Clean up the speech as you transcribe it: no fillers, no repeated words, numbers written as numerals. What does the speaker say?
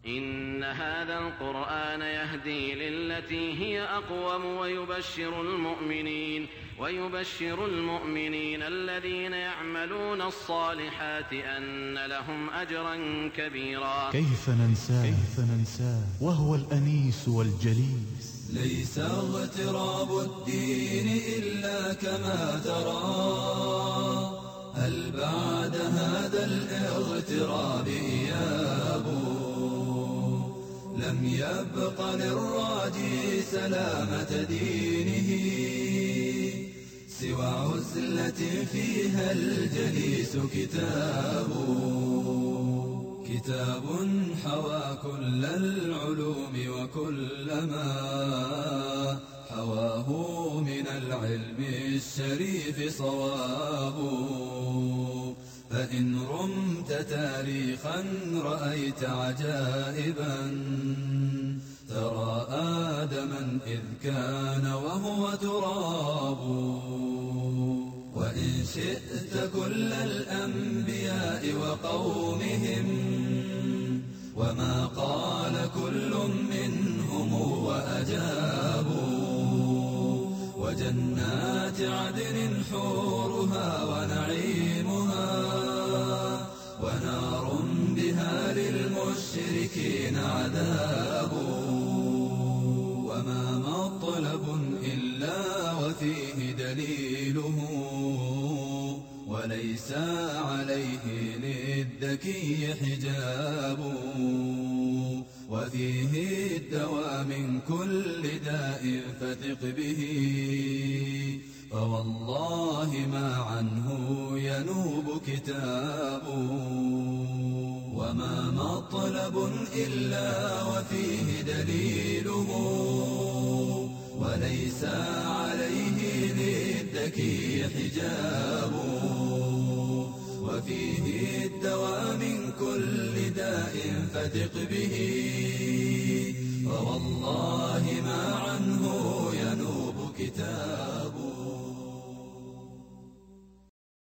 إن هذا القرآن يهدي للتي هي أقوم ويبشر المؤمنين الذين يعملون الصالحات أن لهم أجرا كبيرا. كيف ننساه وهو الأنيس والجليس. ليس اغتراب الدين إلا كما ترى، هل بعد هذا الاغتراب إياب؟ لم يبق للراجي سلامة دينه سوى عزلة فيها الجليس كتاب حوى كل العلوم وكل ما حواه من العلم الشريف صواب. فإن رمت تاريخا رأيت عجائبا، ترى آدما إذ كان وهو تراب. وإن شئت كل الأنبياء وقومهم، وما قال كل منهم وأجابوا. وجنات عدن حورها ونعيمها، ونار بها للمشركين عذاب. وما مطلب إلا وفيه دليله، وليس عليه للذكي حجاب. وفيه الدواء من كل داء فثق به، فوالله ما عنه ينوب كتاب. وما مطلب إلا وفيه دليله، وليس عليه للذكي حجاب. وفيه الدواء من كل داء فثق به، فوالله